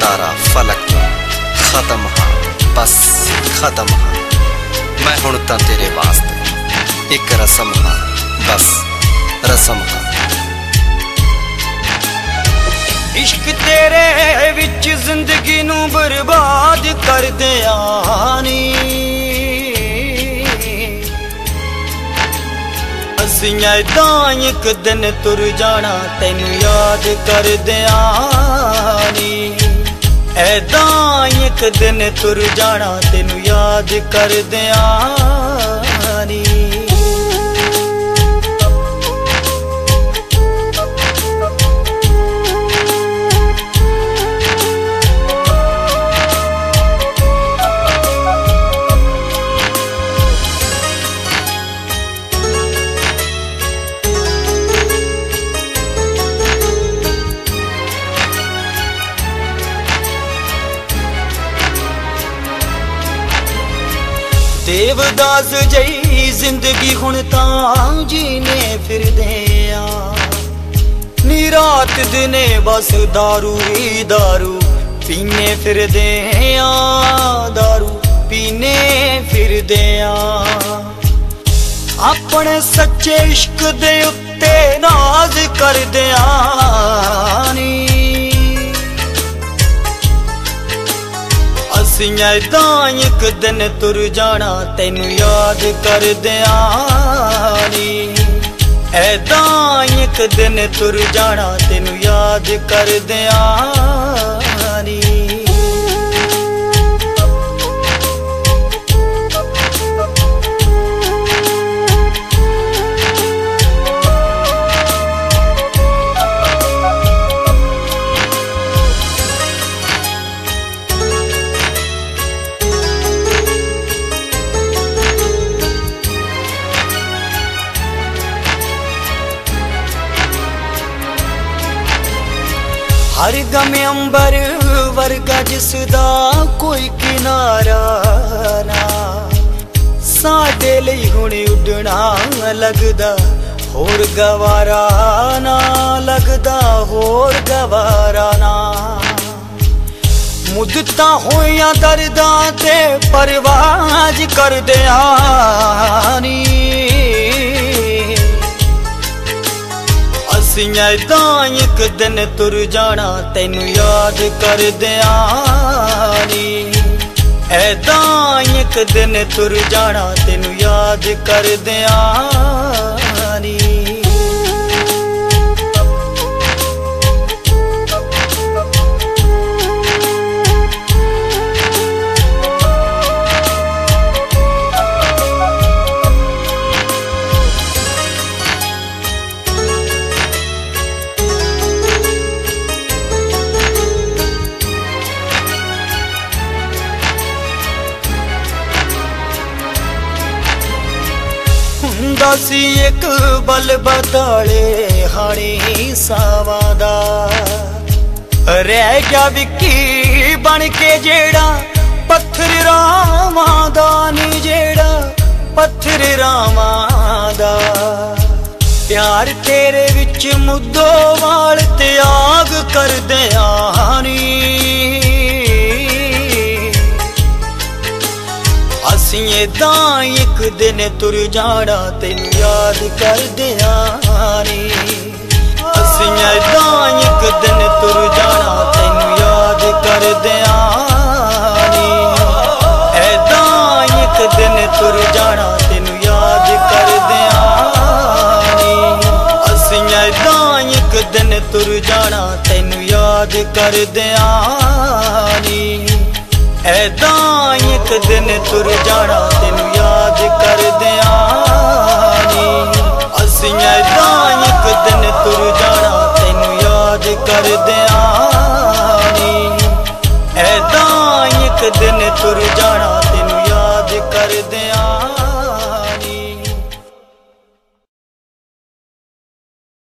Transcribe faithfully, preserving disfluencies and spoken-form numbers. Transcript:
तारा फलक खत्म हाँ बस खत्म हाँ मैं हुण तां तेरे वास्ते एक रस्म हाँ बस रस्म हाँ। इश्क तेरे विच जिंदगी नू बर्बाद कर दिया नी असियां इदां एक दिन तुर जाना तैनू याद कर दिया नी ऐदां एक दिन तुर जाना तैनू याद कर दिया नी। देवदास जई जिंदगी हुण तां जीने फिरदे आ नी रात दिने बस दारू ही दारू पीने फिरदे आ दारू पीने फिरदे आ अपने सच्चे इश्क दे उत्ते नाज करदे आ नी असियां इदां एक दिन तुर जाना तैनू याद कर दिया नी ऐदां एक दिन तुर जाना तैनू याद कर दिया नी। हर गम अंबर वर्गा जिसदा कोई किनारा ना साडे लई हुण उडना लगदा होर गवारा ना लगदा होर गवारा ना मुद्दतां होइयां दर्दां ते परवाज कर दिया नी असियां इदां एक दिन तुर जाना तैनू याद कर दिया नी ऐदां एक दिन तुर जाना तैनू याद कर दिया नी। सी एक बल बदाले हाणी सावां दा रह गया विक्की बन के जेड़ा पत्थर रावां दा नी जेड़ा पत्थर रावां दा प्यार तेरे विच मुद्दो वाल त्याग कर दिया नी असीं इदां एक दिन तुर जाना तैनू याद कर दिया नी असीं इदां एक दिन तुर जाना तैनू याद कर दिया नी ऐदां एक दिन तुर जाना तैनू याद कर दिया नी असीं इदां एक दिन तुर जाना तैनू याद कर दिया नी ऐदां एक दिन तुर जाना तैनू याद कर दिया नी असीं ऐदां एक दिन तुर